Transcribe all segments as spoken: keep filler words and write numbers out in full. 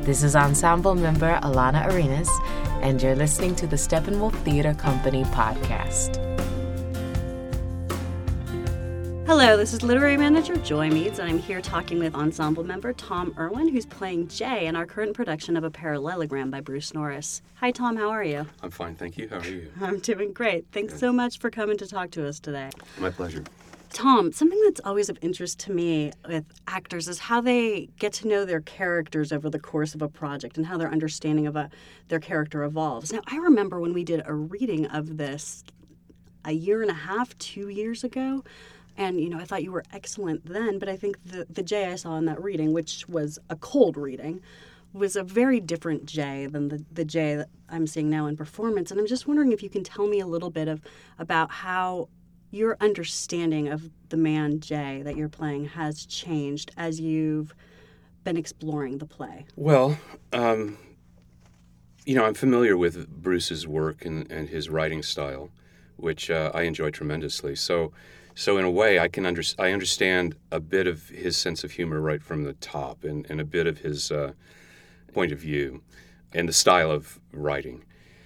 This is ensemble member Alana Arenas, and you're listening to the Steppenwolf Theater Company podcast. Hello, this is literary manager Joy Meads, and I'm here talking with ensemble member Tom Irwin, who's playing Jay in our current production of A Parallelogram by Bruce Norris. Hi, Tom. How are you? I'm fine, thank you. How are you? I'm doing great. Thanks Good. so much for coming to talk to us today. My pleasure. Tom, something that's always of interest to me with actors is how they get to know their characters over the course of a project and how their understanding of a, their character evolves. Now, I remember when we did a reading of this a year and a half, two years ago, and, you know, I thought you were excellent then, but I think the, the Jay I saw in that reading, which was a cold reading, was a very different Jay than the, the Jay that I'm seeing now in performance. And I'm just wondering if you can tell me a little bit of about how your understanding of the man Jay that you're playing has changed as you've been exploring the play. Well, um, you know, I'm familiar with Bruce's work and, and his writing style, which uh, I enjoy tremendously. So, so in a way, I can under, I understand a bit of his sense of humor right from the top, and, and a bit of his uh, point of view and the style of writing.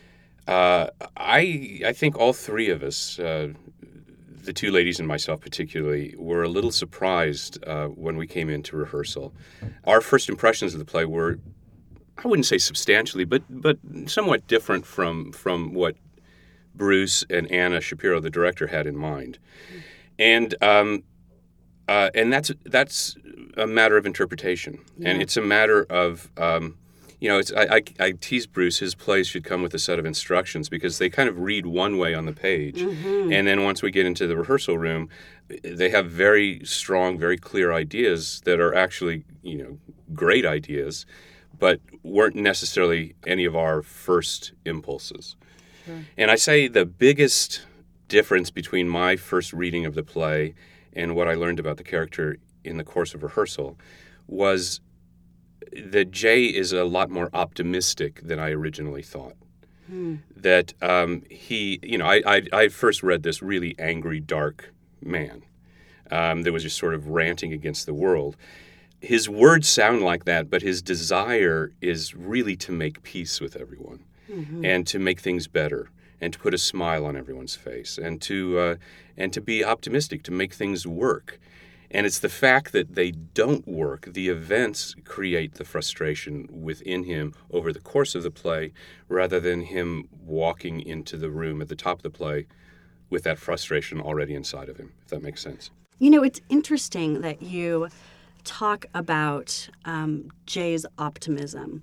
Uh, I I think all three of us, uh, the two ladies and myself particularly, were a little surprised uh, when we came into rehearsal. Our first impressions of the play were, I wouldn't say substantially, but but somewhat different from from what Bruce and Anna Shapiro, the director, had in mind. And um, uh, and that's that's a matter of interpretation, yeah. And it's a matter of um, you know, it's I, I I tease Bruce. His plays should come with a set of instructions because they kind of read one way on the page, mm-hmm. And then once we get into the rehearsal room, they have very strong, very clear ideas that are actually, you know, great ideas, but weren't necessarily any of our first impulses. Sure. And I say the biggest difference between my first reading of the play and what I learned about the character in the course of rehearsal was that Jay is a lot more optimistic than I originally thought. Hmm. That um, he, you know, I, I I first read this really angry, dark man um, that was just sort of ranting against the world. His words sound like that, but his desire is really to make peace with everyone, mm-hmm. and to make things better, and to put a smile on everyone's face, and to uh, and to be optimistic, to make things work. And it's the fact that they don't work, the events create the frustration within him over the course of the play, rather than him walking into the room at the top of the play with that frustration already inside of him, if that makes sense. You know, it's interesting that you talk about um, Jay's optimism.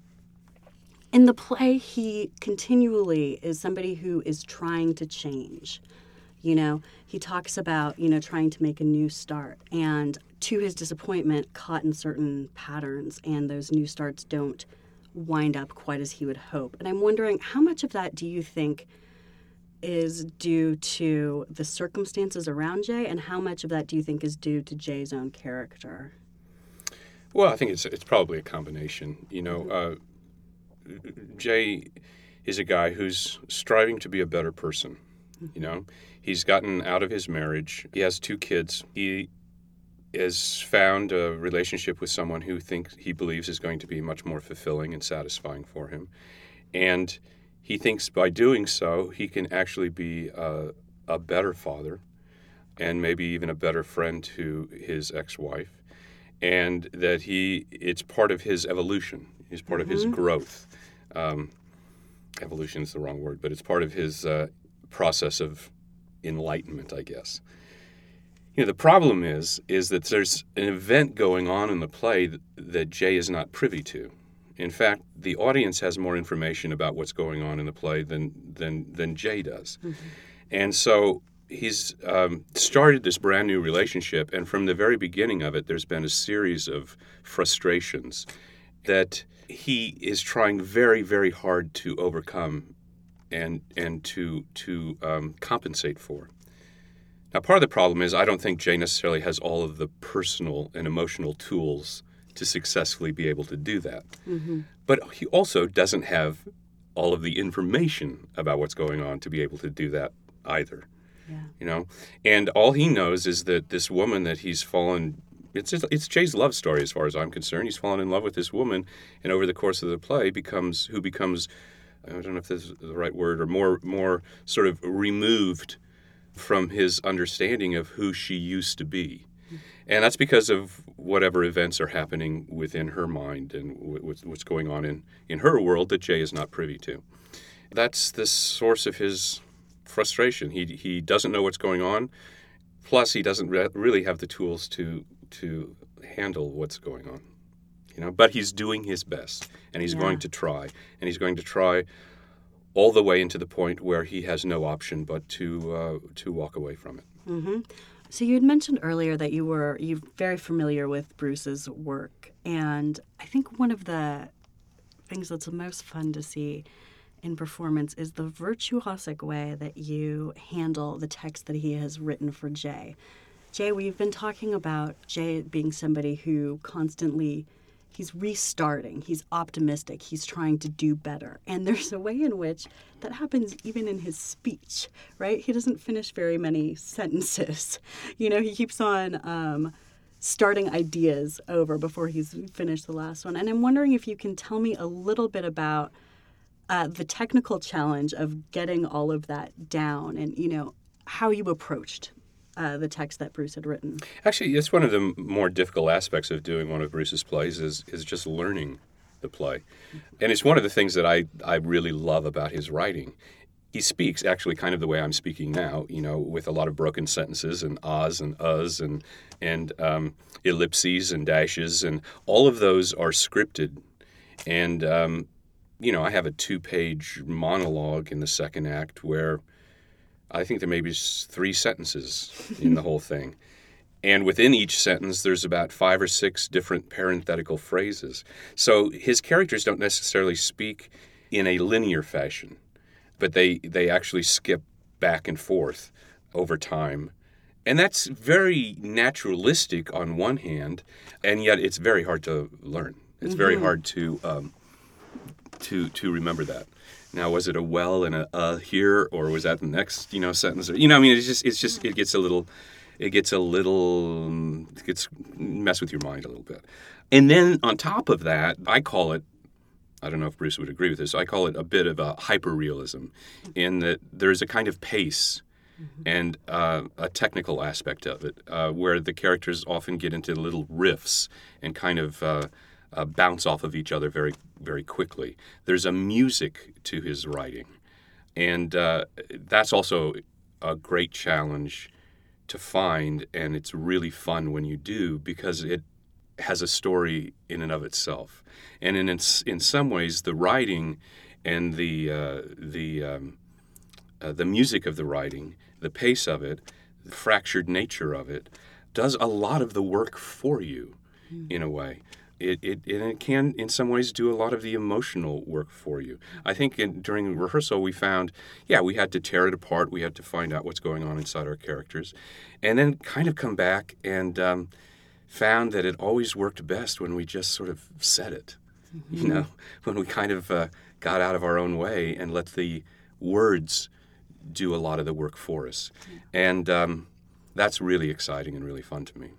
In the play, he continually is somebody who is trying to change. You know, he talks about, you know, trying to make a new start, and to his disappointment, caught in certain patterns, and those new starts don't wind up quite as he would hope. And I'm wondering, how much of that do you think is due to the circumstances around Jay, and how much of that do you think is due to Jay's own character? Well, I think it's it's probably a combination. You know, uh, Jay is a guy who's striving to be a better person. You know, he's gotten out of his marriage. He has two kids. He has found a relationship with someone who thinks he believes is going to be much more fulfilling and satisfying for him. And he thinks by doing so, he can actually be a, a better father and maybe even a better friend to his ex-wife. And that he, it's part of his evolution. It's part mm-hmm. of his growth. Um, evolution is the wrong word, but it's part of his uh, process of enlightenment, I guess. You know, the problem is, is that there's an event going on in the play that, that Jay is not privy to. In fact, the audience has more information about what's going on in the play than than than Jay does. Mm-hmm. And so he's um, started this brand new relationship, and from the very beginning of it, there's been a series of frustrations that he is trying very, very hard to overcome and and to to um, compensate for. Now, part of the problem is I don't think Jay necessarily has all of the personal and emotional tools to successfully be able to do that. Mm-hmm. But he also doesn't have all of the information about what's going on to be able to do that either. Yeah. You know, and all he knows is that this woman that he's fallen It's just, it's Jay's love story as far as I'm concerned. He's fallen in love with this woman, and over the course of the play, becomes who becomes, I don't know if this is the right word, or more more sort of removed from his understanding of who she used to be. And that's because of whatever events are happening within her mind and what's going on in, in her world that Jay is not privy to. That's the source of his frustration. He he doesn't know what's going on. Plus, he doesn't re- really have the tools to to handle what's going on. You know, but he's doing his best, and he's yeah. going to try, and he's going to try all the way into the point where he has no option but to uh, to walk away from it. Mm-hmm. So you had mentioned earlier that you were you're very familiar with Bruce's work, and I think one of the things that's the most fun to see in performance is the virtuosic way that you handle the text that he has written for Jay. Jay, we've been talking about Jay being somebody who constantly, he's restarting, he's optimistic, he's trying to do better. And there's a way in which that happens even in his speech, right? He doesn't finish very many sentences. You know, he keeps on um, starting ideas over before he's finished the last one. And I'm wondering if you can tell me a little bit about uh, the technical challenge of getting all of that down and, you know, how you approached Uh, the text that Bruce had written. Actually, it's one of the more difficult aspects of doing one of Bruce's plays is is just learning the play. And it's one of the things that I, I really love about his writing. He speaks actually kind of the way I'm speaking now, you know, with a lot of broken sentences and ahs and uhs and, and um, ellipses and dashes, and all of those are scripted. And, um, you know, I have a two-page monologue in the second act where I think there may be three sentences in the whole thing. And within each sentence, there's about five or six different parenthetical phrases. So his characters don't necessarily speak in a linear fashion, but they, they actually skip back and forth over time. And that's very naturalistic on one hand, and yet it's very hard to learn. It's mm-hmm. very hard to um, to to remember that. Now, was it a well and a uh here, or was that the next, you know, sentence? Or, you know, I mean, it's just, it's just, it gets a little, it gets a little, it gets mess with your mind a little bit. And then on top of that, I call it, I don't know if Bruce would agree with this, I call it a bit of a hyperrealism, in that there's a kind of pace mm-hmm. and uh, a technical aspect of it, uh, where the characters often get into little riffs and kind of uh, uh, bounce off of each other very, very quickly. There's a music to his writing, and uh, that's also a great challenge to find, and it's really fun when you do, because it has a story in and of itself. And in in some ways, the writing and the uh, the um, uh, the music of the writing, the pace of it, the fractured nature of it, does a lot of the work for you, mm. in a way. It, it and it can, in some ways, do a lot of the emotional work for you. I think in, during rehearsal we found, yeah, we had to tear it apart. We had to find out what's going on inside our characters, and then kind of come back and um, found that it always worked best when we just sort of said it, mm-hmm. you know, when we kind of uh, got out of our own way and let the words do a lot of the work for us. Yeah. And um, that's really exciting and really fun to me.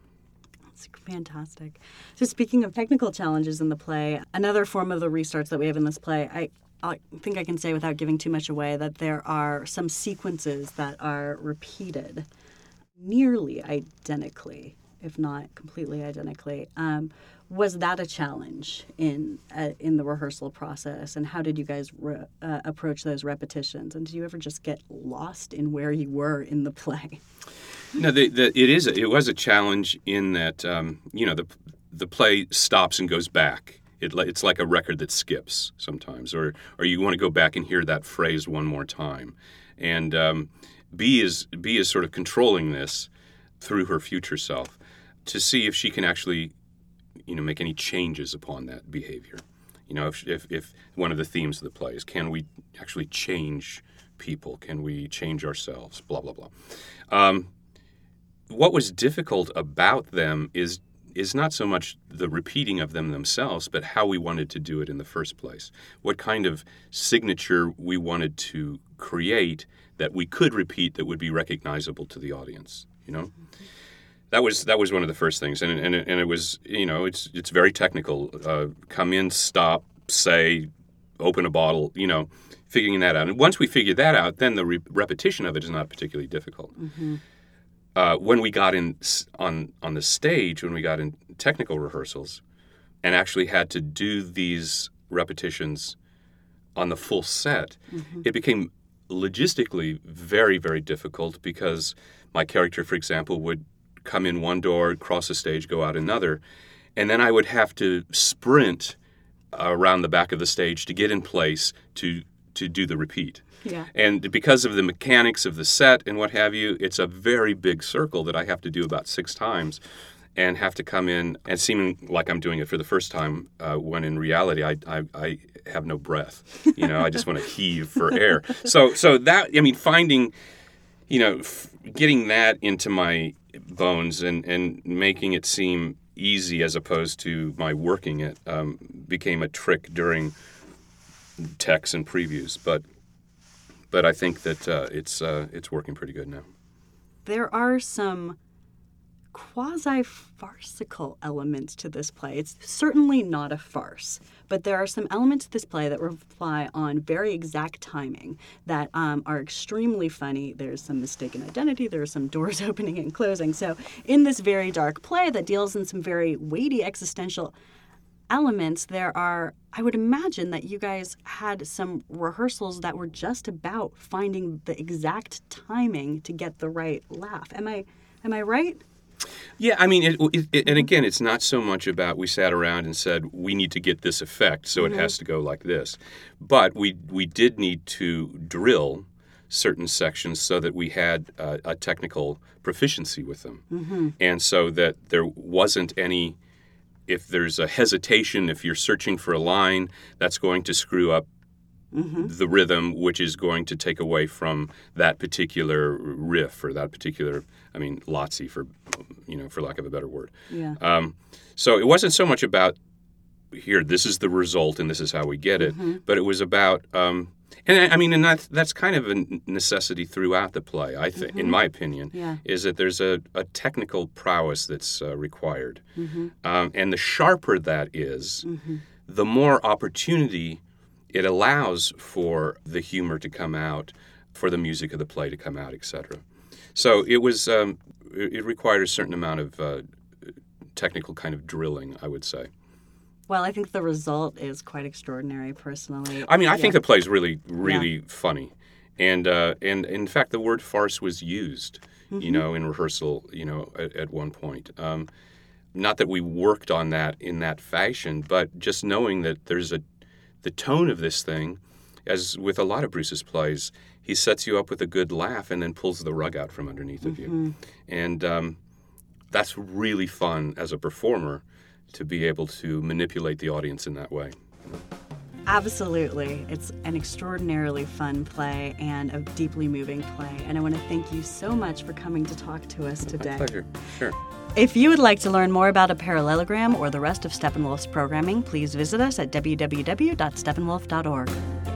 Fantastic. So speaking of technical challenges in the play, another form of the restarts that we have in this play, I, I think I can say without giving too much away that there are some sequences that are repeated nearly identically, if not completely identically. Um, was that a challenge in uh, in the rehearsal process, and how did you guys re- uh, approach those repetitions? And did you ever just get lost in where you were in the play? No, the, the, it is. A, it was a challenge in that um, you know the the play stops and goes back. It, it's like a record that skips sometimes, or or you want to go back and hear that phrase one more time. And um, B is B is sort of controlling this through her future self to see if she can actually, you know, make any changes upon that behavior. You know, if if, if one of the themes of the play is, can we actually change people? Can we change ourselves? Blah blah blah. Um, What was difficult about them is is not so much the repeating of them themselves, but how we wanted to do it in the first place. What kind of signature we wanted to create that we could repeat that would be recognizable to the audience, you know? that was that was one of the first things, and and it, and it was you know it's it's very technical. Uh, come in, stop, say, open a bottle, you know, figuring that out. And once we figured that out, then the re- repetition of it is not particularly difficult. Mm-hmm. Uh, when we got in on on the stage, when we got in technical rehearsals, and actually had to do these repetitions on the full set, mm-hmm. it became logistically very, very difficult because my character, for example, would come in one door, cross the stage, go out another, and then I would have to sprint around the back of the stage to get in place to to do the repeat. Yeah. And because of the mechanics of the set and what have you, it's a very big circle that I have to do about six times and have to come in and seeming like I'm doing it for the first time uh, when in reality I, I, I have no breath. You know, I just want to heave for air. So so that, I mean, finding, you know, f- getting that into my bones and, and making it seem easy as opposed to my working it um, became a trick during techs and previews. But but I think that uh, it's uh, it's working pretty good now. There are some quasi-farcical elements to this play. It's certainly not a farce, but there are some elements to this play that rely on very exact timing that um, are extremely funny. There's some mistaken identity. There are some doors opening and closing. So in this very dark play that deals in some very weighty existential elements, there are, I would imagine that you guys had some rehearsals that were just about finding the exact timing to get the right laugh. Am I, am I right? Yeah, I mean, it, it, it, and again, it's not so much about we sat around and said we need to get this effect, so mm-hmm. it has to go like this. But we we did need to drill certain sections so that we had uh, a technical proficiency with them, mm-hmm. and so that there wasn't any. If there's a hesitation, if you're searching for a line, that's going to screw up mm-hmm. the rhythm, which is going to take away from that particular riff or that particular, I mean, Lazzi for, you know, for lack of a better word. Yeah. Um, so it wasn't so much about here, this is the result and this is how we get it, mm-hmm. but it was about, um, and I mean, and that's, that's kind of a necessity throughout the play, I think, mm-hmm. in my opinion, yeah. is that there's a, a technical prowess that's uh, required. Mm-hmm. Um, and the sharper that is, mm-hmm. the more opportunity it allows for the humor to come out, for the music of the play to come out, et cetera. So it was, um, it, it required a certain amount of uh, technical kind of drilling, I would say. Well, I think the result is quite extraordinary, personally. I mean, I yeah. think the play's really, really yeah. funny. And, uh, and in fact, the word farce was used, mm-hmm. you know, in rehearsal, you know, at, at one point. Um, not that we worked on that in that fashion, but just knowing that there's a the tone of this thing, as with a lot of Bruce's plays, he sets you up with a good laugh and then pulls the rug out from underneath mm-hmm. of you. And um, that's really fun as a performer to be able to manipulate the audience in that way. Absolutely. It's an extraordinarily fun play and a deeply moving play. And I want to thank you so much for coming to talk to us today. My pleasure. Sure. If you would like to learn more about a parallelogram or the rest of Steppenwolf's programming, please visit us at w w w dot steppenwolf dot org.